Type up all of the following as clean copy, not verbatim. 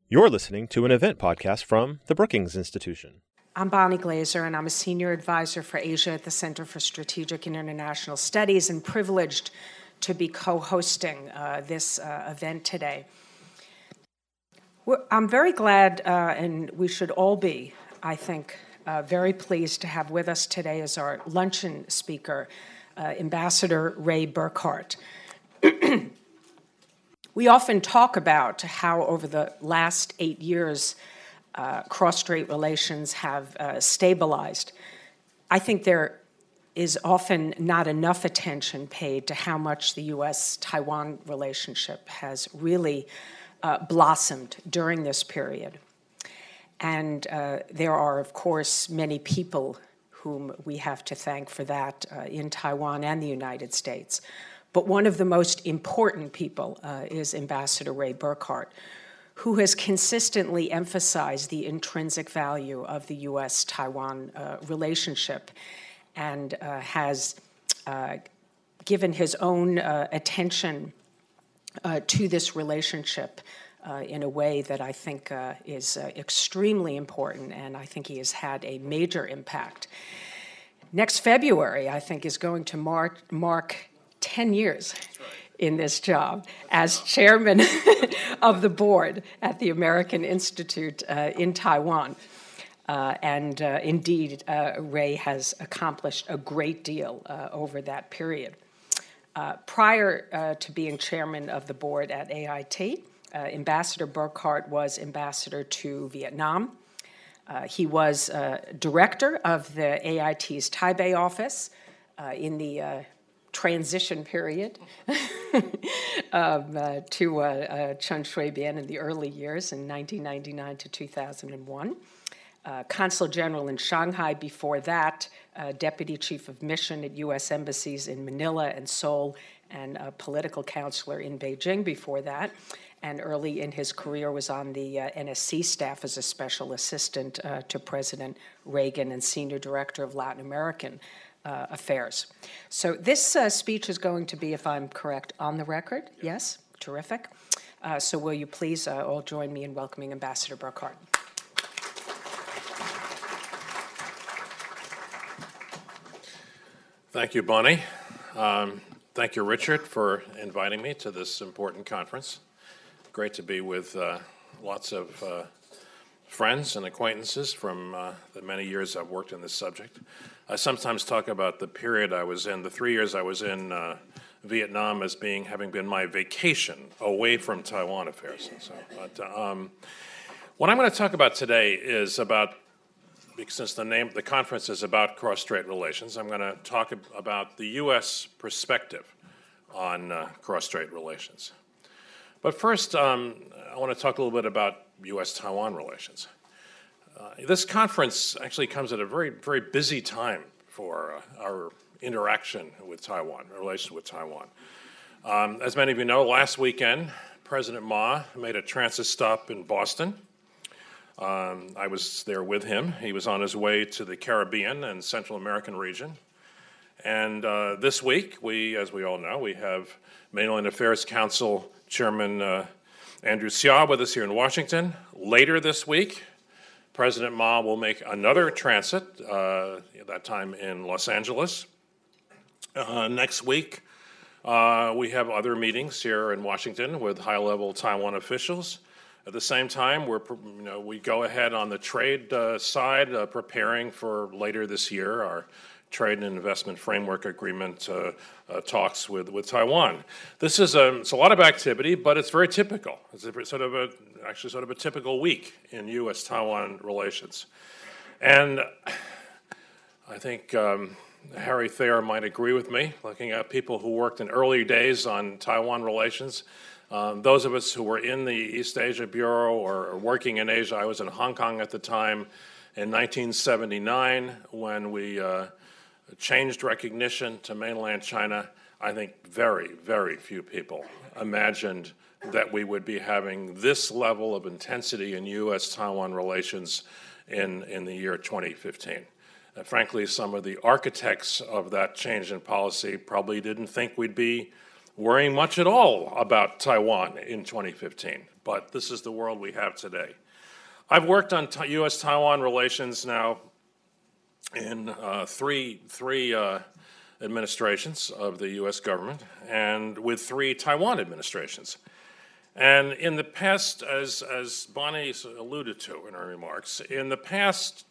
You're listening to an event podcast from the Brookings Institution. I'm Bonnie Glaser, and I'm a senior advisor for Asia at the Center for Strategic and International Studies, and privileged to be co-hosting this event today. I'm very glad, and we should all be, I think, very pleased to have with us today as our luncheon speaker, Ambassador Ray Burkhardt. We often talk about how over the last 8 years, cross-strait relations have stabilized. I think there is often not enough attention paid to how much the U.S.-Taiwan relationship has really blossomed during this period. And there are, of course, many people whom we have to thank for that in Taiwan and the United States. But one of the most important people is Ambassador Ray Burkhardt, who has consistently emphasized the intrinsic value of the U.S.-Taiwan relationship and has given his own attention to this relationship in a way that I think is extremely important, and I think he has had a major impact. Next February, I think, is going to mark 10 years in this job as chairman of the board at the American Institute in Taiwan. Indeed, Ray has accomplished a great deal over that period. Prior to being chairman of the board at AIT, Ambassador Burkhardt was ambassador to Vietnam. He was director of the AIT's Taipei office in the transition period to Chen Shui-bian in the early years in 1999 to 2001. Consul General in Shanghai before that, Deputy Chief of Mission at U.S. embassies in Manila and Seoul, and a political counselor in Beijing before that. And early in his career was on the NSC staff as a special assistant to President Reagan and Senior Director of Latin American Affairs. So this speech is going to be, if I'm correct, on the record. Yes? Terrific. So will you please all join me in welcoming Ambassador Burkhardt. Thank you, Bonnie. Thank you, Richard, for inviting me to this important conference. Great to be with lots of friends and acquaintances from the many years I've worked in this subject. I sometimes talk about the period I was in, the 3 years I was in Vietnam, as having been my vacation away from Taiwan affairs. What I'm going to talk about today is about, since the conference is about cross-strait relations, I'm going to talk about the U.S. perspective on cross-strait relations. But first, I want to talk a little bit about U.S.-Taiwan relations. This conference actually comes at a very, very busy time for our interaction with Taiwan, our relations with Taiwan. As many of you know, last weekend, President Ma made a transit stop in Boston. I was there with him. He was on his way to the Caribbean and Central American region. And this week, as we all know, we have Mainland Affairs Council Chairman Andrew Hsia with us here in Washington. Later this week, President Ma will make another transit, that time in Los Angeles. Next week, we have other meetings here in Washington with high-level Taiwan officials. At the same time, we go ahead on the trade side, preparing for later this year our Trade and Investment Framework Agreement talks with Taiwan. This is it's a lot of activity, but it's very typical. It's sort of a typical week in U.S.-Taiwan relations. And I think Harry Thayer might agree with me, looking at people who worked in early days on Taiwan relations. Those of us who were in the East Asia Bureau or working in Asia, I was in Hong Kong at the time in 1979 when we changed recognition to mainland China. I think very, very few people imagined that we would be having this level of intensity in U.S.-Taiwan relations in the year 2015. Frankly, some of the architects of that change in policy probably didn't think we'd be worrying much at all about Taiwan in 2015. but this is the world we have today. I've worked on U.S.-Taiwan relations now in three administrations of the U.S. government and with 3 Taiwan administrations. And in the past, as Bonnie alluded to in her remarks, in the past,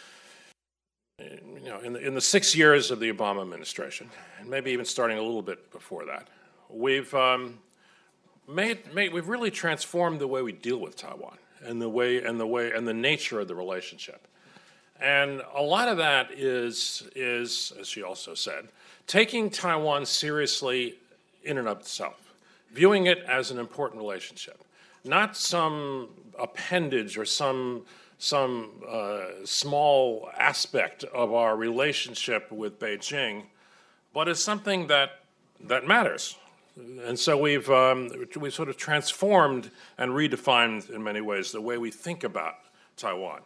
in the 6 years of the Obama administration, and maybe even starting a little bit before that, we've really transformed the way we deal with Taiwan and the nature of the relationship. And a lot of that is, as she also said, taking Taiwan seriously in and of itself, viewing it as an important relationship, not some appendage or some small aspect of our relationship with Beijing, but as something that matters. And so we've sort of transformed and redefined in many ways the way we think about Taiwan.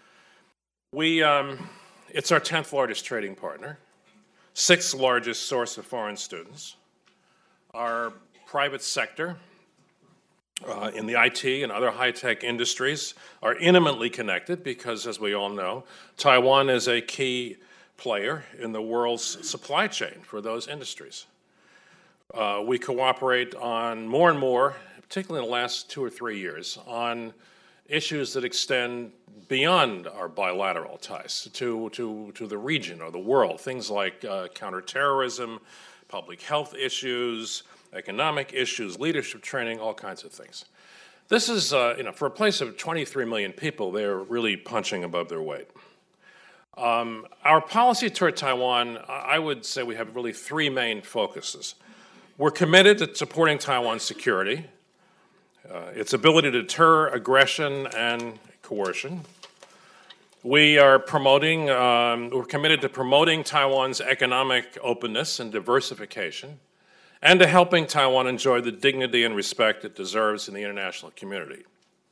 It's our 10th largest trading partner, 6th largest source of foreign students. Our private sector in the IT and other high-tech industries are intimately connected because, as we all know, Taiwan is a key player in the world's supply chain for those industries. We cooperate on more and more, particularly in the last 2 or 3 years, on issues that extend beyond our bilateral ties to the region or the world, things like counterterrorism, public health issues, economic issues, leadership training, all kinds of things. This is, for a place of 23 million people, they're really punching above their weight. Our policy toward Taiwan, I would say we have really 3 main focuses. We're committed to supporting Taiwan's security, its ability to deter aggression and coercion. We're committed to promoting Taiwan's economic openness and diversification, and to helping Taiwan enjoy the dignity and respect it deserves in the international community.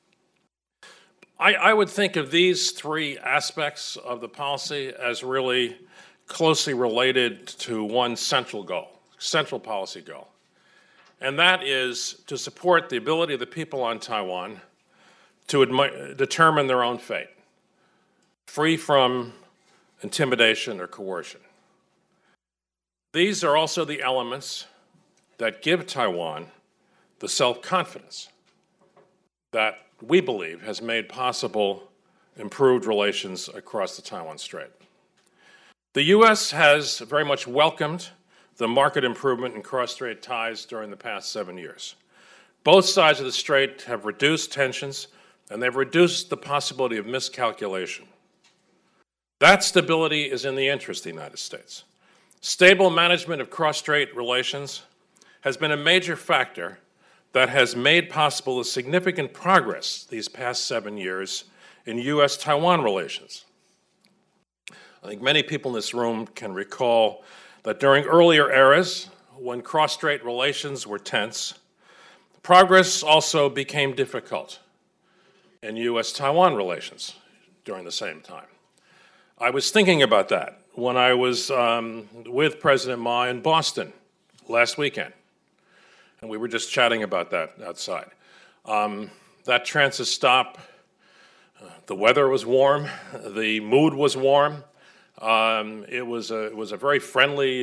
I would think of these 3 aspects of the policy as really closely related to one central policy goal, and that is to support the ability of the people on Taiwan to determine their own fate, free from intimidation or coercion. These are also the elements that give Taiwan the self-confidence that we believe has made possible improved relations across the Taiwan Strait. The U.S. has very much welcomed the marked improvement in cross-strait ties during the past 7 years. Both sides of the strait have reduced tensions, and they've reduced the possibility of miscalculation. That stability is in the interest of the United States. Stable management of cross-strait relations has been a major factor that has made possible a significant progress these past 7 years in U.S.-Taiwan relations. I think many people in this room can recall that during earlier eras, when cross-strait relations were tense, progress also became difficult in U.S.-Taiwan relations during the same time. I was thinking about that when I was with President Ma in Boston last weekend, and we were just chatting about that outside. That transit stop, the weather was warm, the mood was warm. It was a very friendly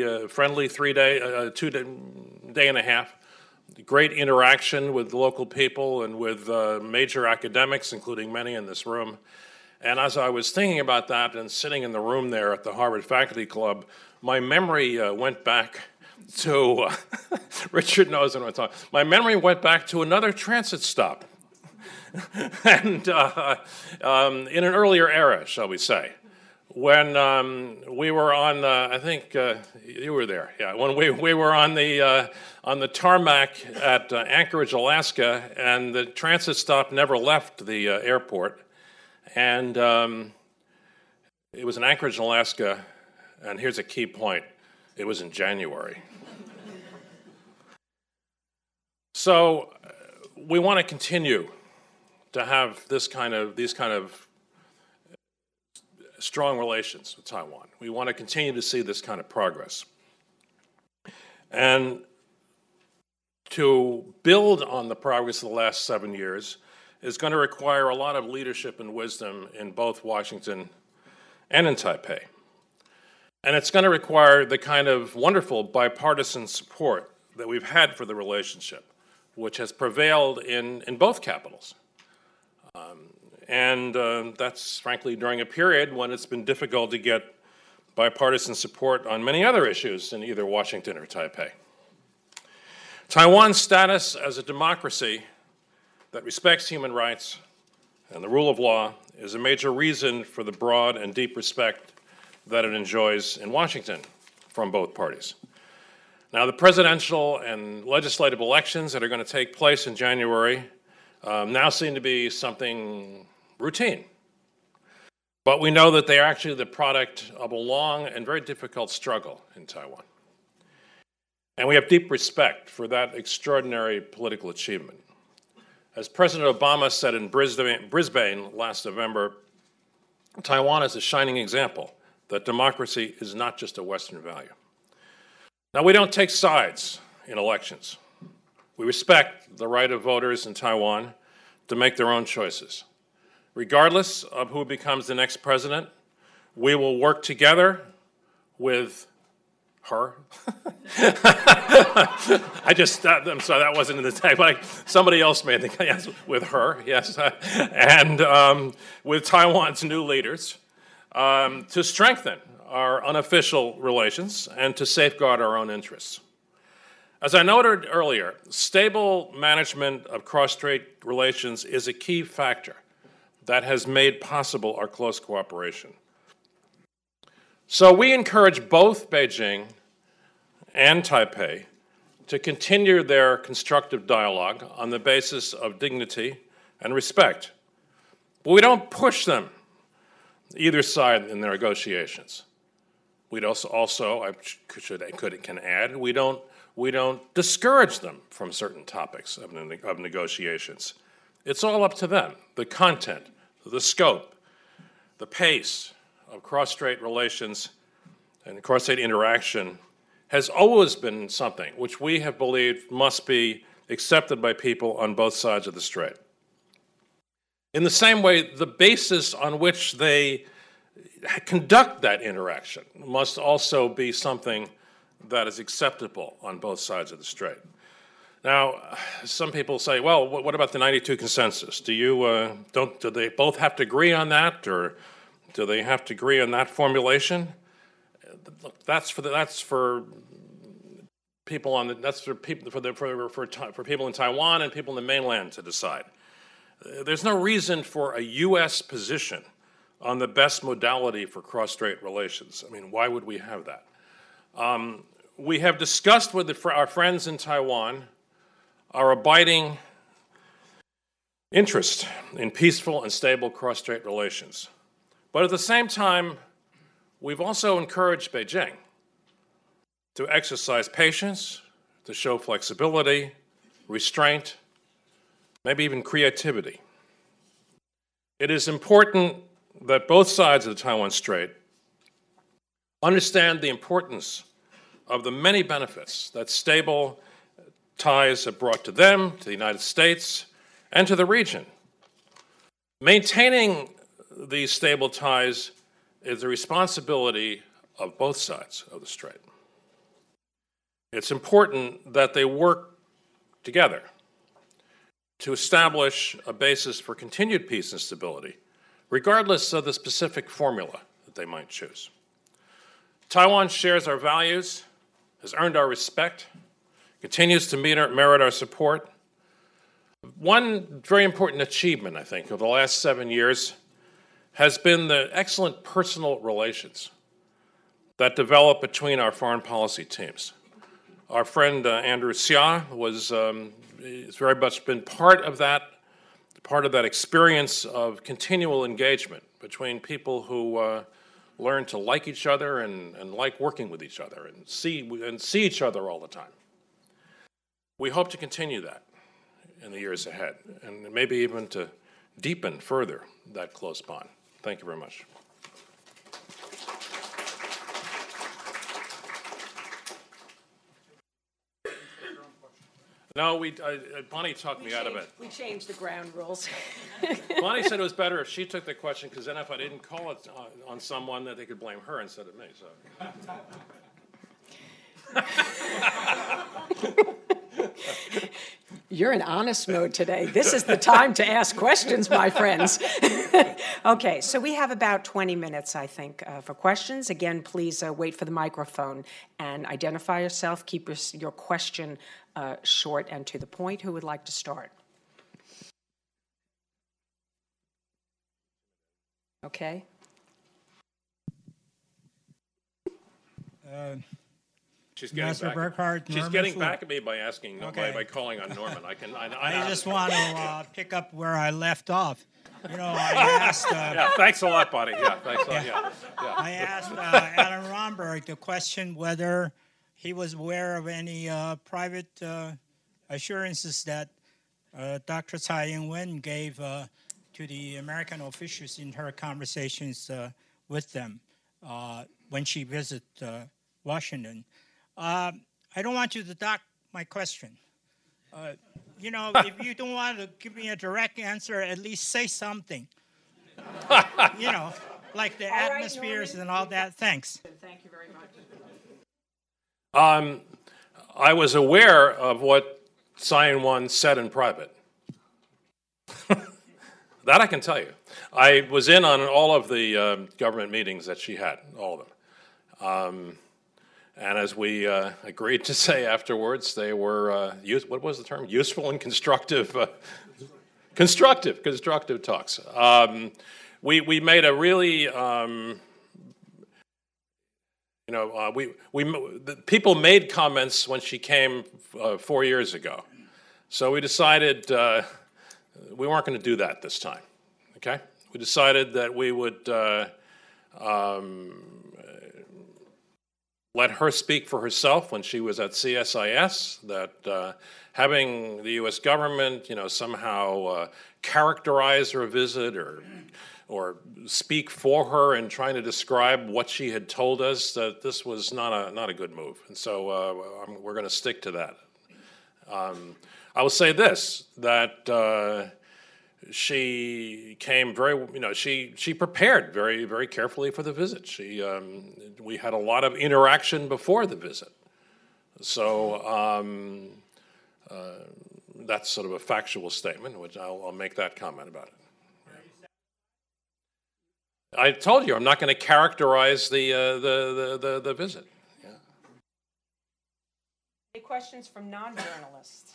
2 day and a half. Great interaction with local people and with major academics, including many in this room. And as I was thinking about that and sitting in the room there at the Harvard Faculty Club, my memory went back to, Richard knows what I'm talking about. My memory went back to another transit stop. And in an earlier era, shall we say, when we were on, I think you were there, yeah, when we were on the tarmac at Anchorage, Alaska, and the transit stop never left the airport. And it was in Anchorage, Alaska, and here's a key point. It was in January. So we want to continue to have these kind of strong relations with Taiwan. We want to continue to see this kind of progress. And to build on the progress of the last 7 years is going to require a lot of leadership and wisdom in both Washington and in Taipei. And it's going to require the kind of wonderful bipartisan support that we've had for the relationship, which has prevailed in both capitals. That's frankly during a period when it's been difficult to get bipartisan support on many other issues in either Washington or Taipei. Taiwan's status as a democracy that respects human rights and the rule of law is a major reason for the broad and deep respect that it enjoys in Washington from both parties. Now, the presidential and legislative elections that are going to take place in January now seem to be something routine. But we know that they are actually the product of a long and very difficult struggle in Taiwan. And we have deep respect for that extraordinary political achievement. As President Obama said in Brisbane last November, Taiwan is a shining example that democracy is not just a Western value. Now, we don't take sides in elections. We respect the right of voters in Taiwan to make their own choices. Regardless of who becomes the next president, we will work together with her. I'm sorry, that wasn't in the text, but somebody else made the, yes, with her, yes, and with Taiwan's new leaders to strengthen our unofficial relations and to safeguard our own interests. As I noted earlier, stable management of cross-strait relations is a key factor that has made possible our close cooperation. So we encourage both Beijing and Taipei to continue their constructive dialogue on the basis of dignity and respect. But we don't push them, either side, in their negotiations. We'd also I can add, we don't discourage them from certain topics of negotiations. It's all up to them, the content, the scope, the pace of cross-strait relations and cross-strait interaction has always been something which we have believed must be accepted by people on both sides of the strait. In the same way, the basis on which they conduct that interaction must also be something that is acceptable on both sides of the strait. Now, some people say, well, what about the 92 consensus? Do they both have to agree on that, or do they have to agree on that formulation? Look, that's for people in Taiwan and people in the mainland to decide. There's no reason for a U.S. position on the best modality for cross-strait relations. I mean, why would we have that? We have discussed with our friends in Taiwan our abiding interest in peaceful and stable cross-strait relations. But at the same time, we've also encouraged Beijing to exercise patience, to show flexibility, restraint, maybe even creativity. It is important that both sides of the Taiwan Strait understand the importance of the many benefits that stable ties have brought to them, to the United States, and to the region. Maintaining these stable ties is the responsibility of both sides of the strait. It's important that they work together to establish a basis for continued peace and stability, regardless of the specific formula that they might choose. Taiwan shares our values, has earned our respect, continues to merit our support. One very important achievement, I think, of the last 7 years has been the excellent personal relations that developed between our foreign policy teams. Our friend Andrew Hsia has very much been part of that experience of continual engagement between people who learn to like each other and like working with each other and see each other all the time. We hope to continue that in the years ahead, and maybe even to deepen further that close bond. Thank you very much. No, Bonnie talked me out of it. We changed the ground rules. Bonnie said it was better if she took the question, because then if I didn't call it on someone, that they could blame her instead of me. So. You're in honest mode today. This is the time to ask questions, my friends. Okay, so we have about 20 minutes, I think, for questions. Again, please wait for the microphone and identify yourself. Keep your question short and to the point. Who would like to start? Okay. She's getting Master Burkhardt, She's Norman getting Flew. back at me by asking, Okay. by calling on Norman. I just want to pick up where I left off. You know, I asked. Yeah, thanks a lot, Bonnie. Yeah, thanks a lot. Yeah. I asked Adam Romberg the question whether he was aware of any private assurances that Dr. Tsai Ing-wen gave to the American officials in her conversations with them when she visited Washington. I don't want you to dock my question. You know, if you don't want to give me a direct answer, at least say something. You know, like the right, atmospheres Norman. and all that. Thanks. Thank you very much. I was aware of what Tsai Ing-wen said in private. That I can tell you. I was in on all of the government meetings that she had, all of them. And as we agreed to say afterwards, they were, what was the term? Useful and constructive, constructive talks. We made a really, people made comments when she came 4 years ago. So we decided we weren't going to do that this time, okay? We decided that we would let her speak for herself when she was at CSIS, that having the U.S. government, somehow characterize her visit or speak for her and trying to describe what she had told us, that this was not a good move. And so we're going to stick to that. I will say this, that she came she prepared very, very carefully for the visit. We had a lot of interaction before the visit. So that's sort of a factual statement, which I'll make that comment about it. I told you I'm not going to characterize the visit. Yeah. Any questions from non-journalists?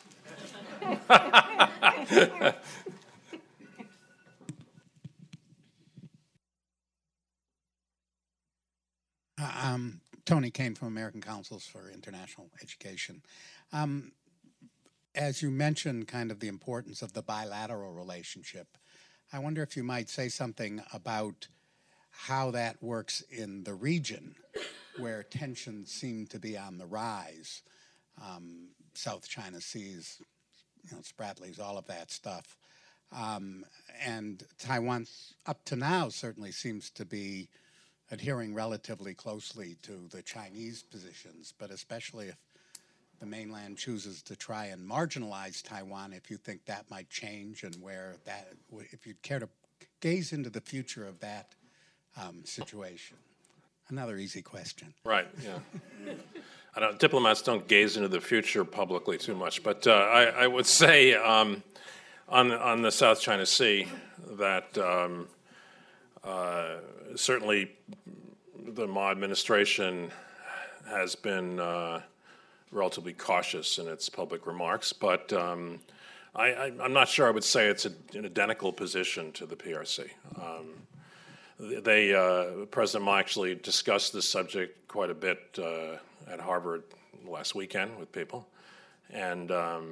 Tony Kane from American Councils for International Education. As you mentioned kind of the importance of the bilateral relationship, I wonder if you might say something about how that works in the region where tensions seem to be on the rise. South China Seas, Spratlys, all of that stuff. And Taiwan, up to now, certainly seems to be adhering relatively closely to the Chinese positions, but especially if the mainland chooses to try and marginalize Taiwan, if you think that might change and if you'd care to gaze into the future of that situation. Another easy question. Right, yeah. Diplomats don't gaze into the future publicly too much, but I would say on the South China Sea that certainly the Ma administration has been relatively cautious in its public remarks, but I'm not sure I would say it's an identical position to the PRC. President Ma actually discussed this subject quite a bit at Harvard last weekend with people, and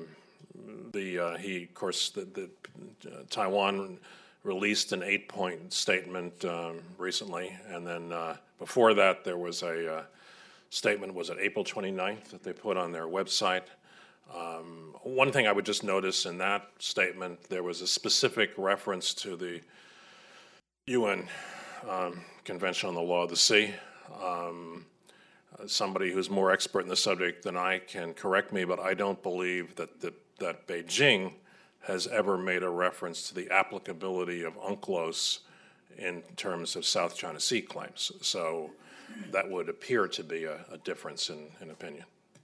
Taiwan released an 8-point statement recently, and then before that there was a statement, was it April 29th, that they put on their website. One thing I would just notice in that statement, there was a specific reference to the UN Convention on the Law of the Sea. Somebody who's more expert in the subject than I can correct me, but I don't believe that the that Beijing has ever made a reference to the applicability of UNCLOS in terms of South China Sea claims. So that would appear to be a difference in opinion.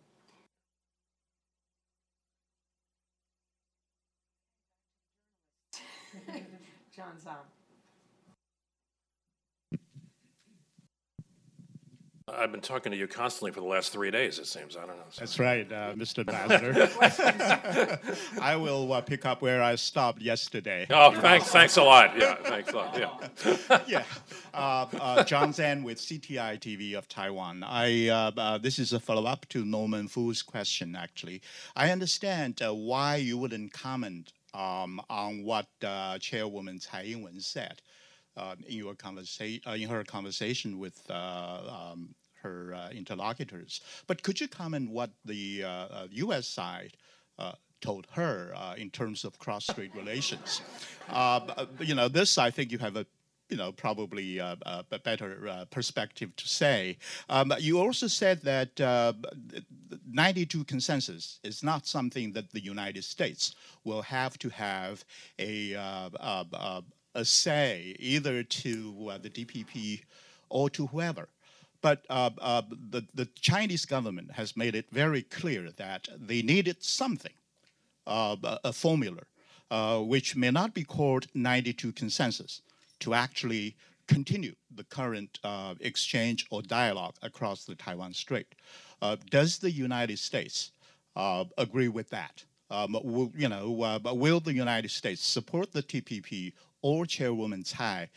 John Zhang. I've been talking to you constantly for the last 3 days, it seems. I don't know. That's right, Mr. Ambassador. I will pick up where I stopped yesterday. Oh, thanks a lot. Yeah, thanks a lot. Yeah. Yeah. John Zhang with CTI TV of Taiwan. This is a follow-up to Norman Fu's question, actually. I understand why you wouldn't comment on what Chairwoman Tsai Ing-wen said in her conversation with her interlocutors. But could you comment what the U.S. side told her in terms of cross-strait relations? This I think you have a probably a better perspective to say. You also said that 92 consensus is not something that the United States will have to have a say either to the DPP or to whoever. But the Chinese government has made it very clear that they needed something, a formula, which may not be called 92 consensus, to actually continue the current exchange or dialogue across the Taiwan Strait. Does the United States agree with that? Will the United States support the TPP or Chairwoman Tsai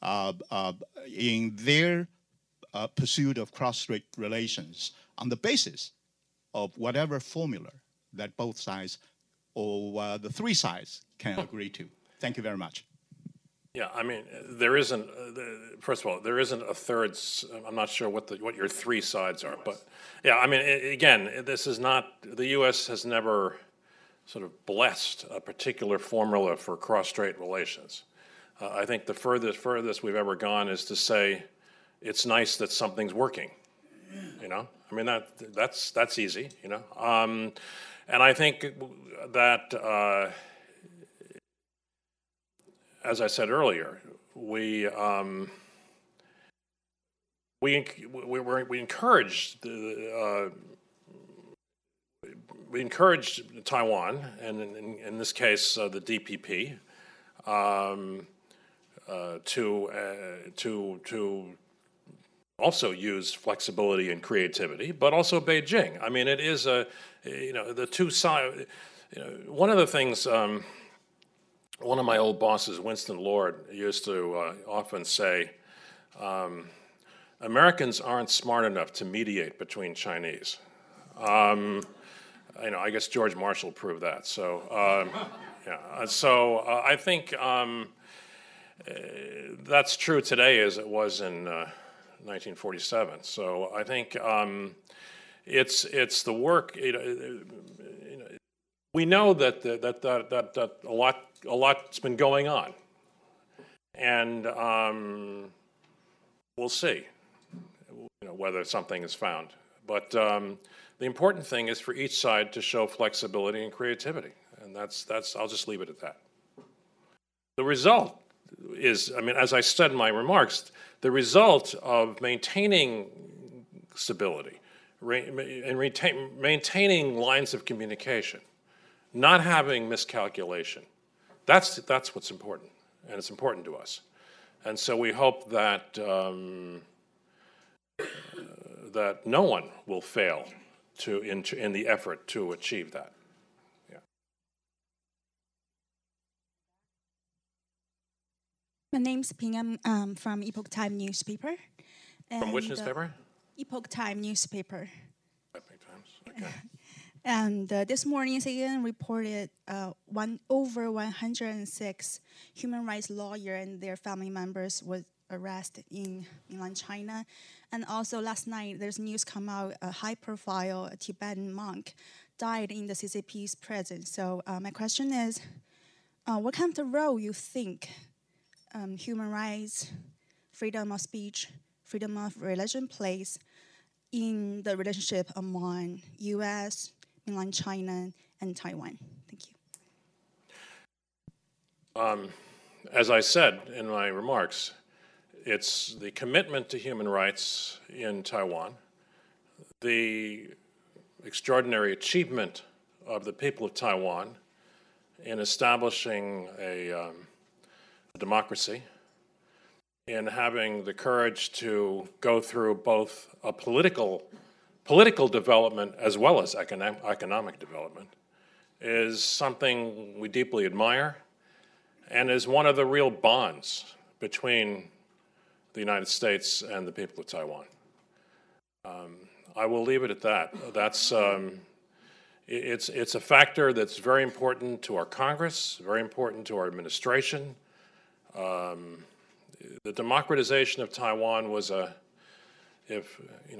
in their pursuit of cross-strait relations on the basis of whatever formula that both sides or the three sides can agree to? Thank you very much. Yeah, I mean, there isn't. First of all, there isn't a third. I'm not sure what your three sides are, but yeah, I mean, again, this is not. The U.S. has never sort of blessed a particular formula for cross-strait relations. I think the furthest we've ever gone is to say it's nice that something's working. I mean that's easy. And I think that. As I said earlier, we encouraged Taiwan, and in this case the DPP, to also use flexibility and creativity, but also Beijing. I mean, it is the two sides. One of the things. One of my old bosses, Winston Lord, used to often say, Americans aren't smart enough to mediate between Chinese. I guess George Marshall proved that. So, I think that's true today as it was in 1947. So I think it's the work. We know that a lot's been going on, and we'll see, whether something is found. But the important thing is for each side to show flexibility and creativity, and that's. I'll just leave it at that. The result is, I mean, as I said in my remarks, the result of maintaining stability and maintaining lines of communication, not having miscalculation. That's what's important, and it's important to us. And so we hope that that no one will fail in the effort to achieve that. Yeah. My name's Ping. I'm from Epoch Time newspaper. From which newspaper? Epoch Time newspaper. Epoch Times. Okay. And this morning, CNN reported over 106 human rights lawyers and their family members were arrested in mainland China. And also last night, there's news come out, a high-profile Tibetan monk died in the CCP's presence. So my question is, what kind of role you think human rights, freedom of speech, freedom of religion plays in the relationship among U.S., mainland China, and Taiwan? Thank As I said in my remarks, it's the commitment to human rights in Taiwan, the extraordinary achievement of the people of Taiwan in establishing a democracy, in having the courage to go through both a political development as well as economic development, is something we deeply admire and is one of the real bonds between the United States and the people of Taiwan. I will leave it at that. That's it's a factor that's very important to our Congress, very important to our administration. The democratization of Taiwan was if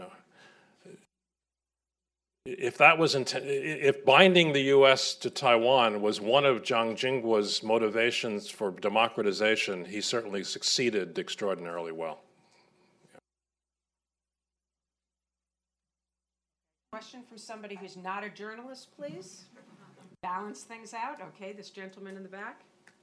binding the U.S. to Taiwan was one of Jiang Jingguo's motivations for democratization, he certainly succeeded extraordinarily well. Question from somebody who's not a journalist, please. Balance things out. Okay, this gentleman in the back.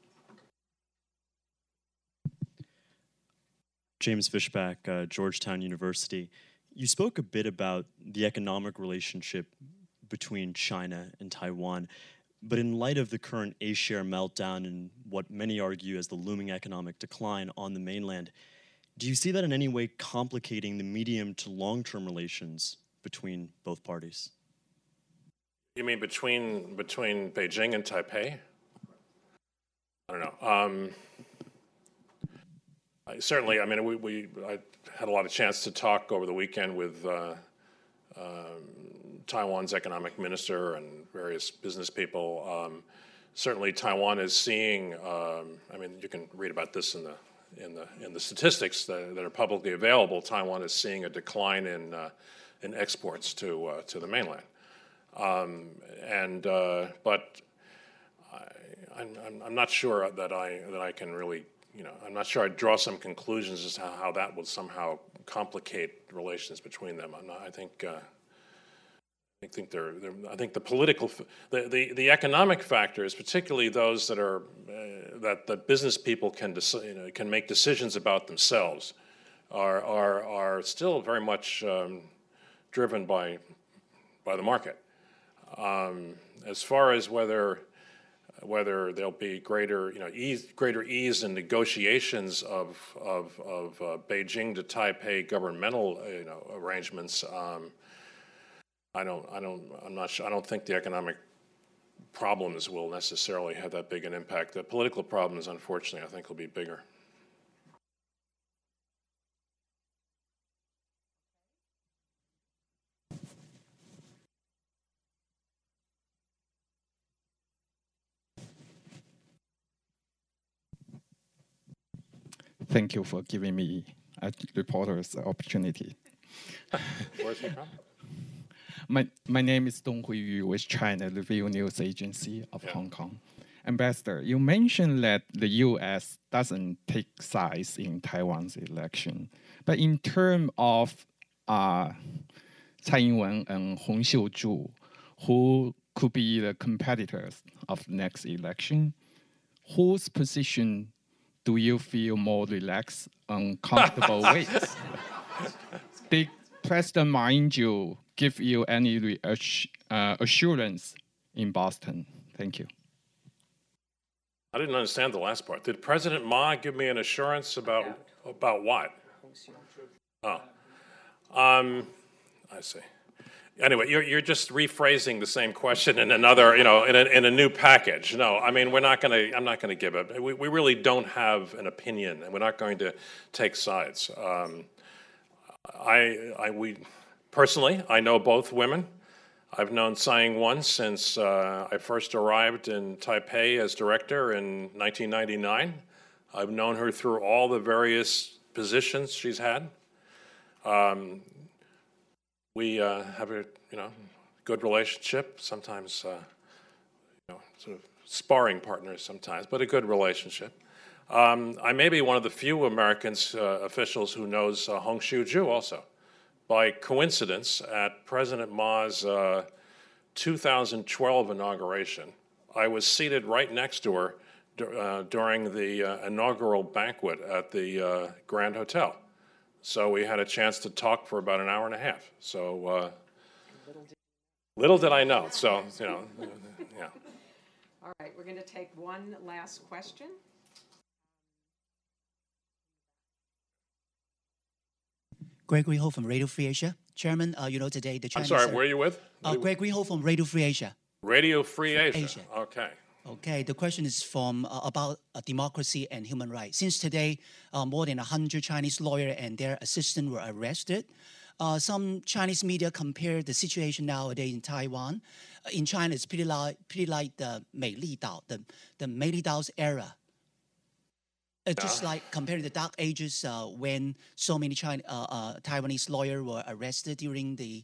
James Fishback, Georgetown University. You spoke a bit about the economic relationship between China and Taiwan, but in light of the current A-share meltdown and what many argue as the looming economic decline on the mainland, do you see that in any way complicating the medium to long-term relations between both parties? You mean between Beijing and Taipei? I don't know. Certainly, I mean, I had a lot of chance to talk over the weekend with Taiwan's economic minister and various business people. Certainly, Taiwan is seeing. I mean, you can read about this in the statistics that are publicly available. Taiwan is seeing a decline in exports to the mainland, but I'm not sure that I can really. I'm not sure I'd draw some conclusions as to how that would somehow complicate relations between them. I think the political, the economic factors, particularly those that are that business people can make decisions about themselves, are still very much driven by the market. As far as whether there'll be greater ease in negotiations of Beijing to Taipei governmental arrangements, I'm not sure. I don't think the economic problems will necessarily have that big an impact. The political problems, unfortunately, I think will be bigger. Thank you for giving me a reporter's opportunity. Where's he from? My name is Dong Huiyu with China Review News Agency of Hong Kong. Ambassador, you mentioned that the U.S. doesn't take sides in Taiwan's election. But in terms of Tsai Ing-wen and Hong Xiu-ju, who could be the competitors of the next election, whose position do you feel more relaxed and comfortable with? Did President Ma Ying-jeou give you any assurance in Boston? Thank you. I didn't understand the last part. Did President Ma give me an assurance about what? Oh, I see. Anyway, you're just rephrasing the same question in another, in a new package. No, I mean I'm not going to give it. We really don't have an opinion, and we're not going to take sides. Personally, I know both women. I've known Tsai Ing-wen since I first arrived in Taipei as director in 1999. I've known her through all the various positions she's had. We have a good relationship. Sometimes sort of sparring partners sometimes, but a good relationship. I may be one of the few American officials who knows Hong Xiu-ju also. By coincidence, at President Ma's 2012 inauguration, I was seated right next to her during the inaugural banquet at the Grand Hotel. So we had a chance to talk for about an hour and a half. So little did I know. So, you know, yeah. All right, we're going to take one last question. Gregory Ho from Radio Free Asia. Chairman, you know, today the I'm Chinese... sorry, where are you with? Gregory Ho from Radio Free Asia. Radio Free Asia. Okay. Okay, the question is from about democracy and human rights. Since today, more than 100 Chinese lawyers and their assistants were arrested. Some Chinese media compare the situation nowadays in Taiwan. In China, it's pretty like the Meili Dao, the Meili Dao's era. Just like comparing the Dark Ages when so many Taiwanese lawyers were arrested during the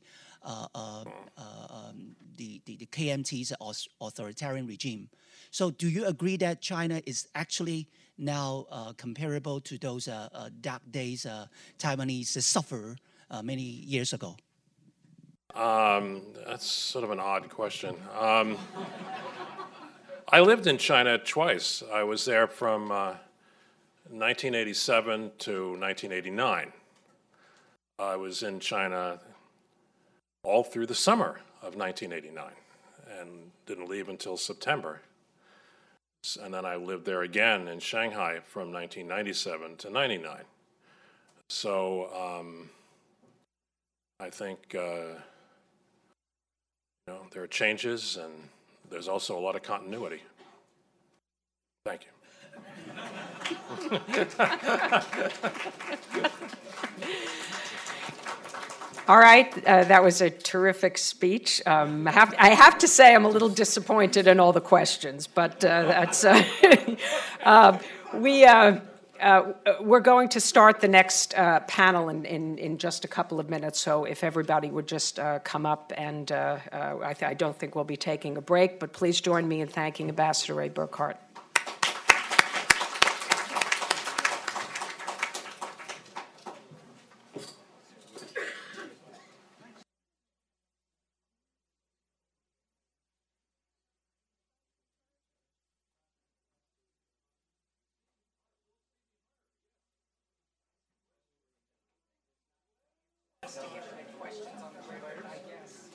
KMT's authoritarian regime. So do you agree that China is actually now comparable to those dark days Taiwanese suffered many years ago? That's sort of an odd question. I lived in China twice. I was there from 1987 to 1989. I was in China all through the summer of 1989 and didn't leave until September. And then I lived there again in Shanghai from 1997 to 99. So I think you know, there are changes and there's also a lot of continuity. Thank you. All right, that was a terrific speech. I have to say I'm a little disappointed in all the questions, but that's we're going to start the next panel in just a couple of minutes. So if everybody would just come up, and I don't think we'll be taking a break, but please join me in thanking Ambassador Ray Burkhart. Questions on the record, I guess.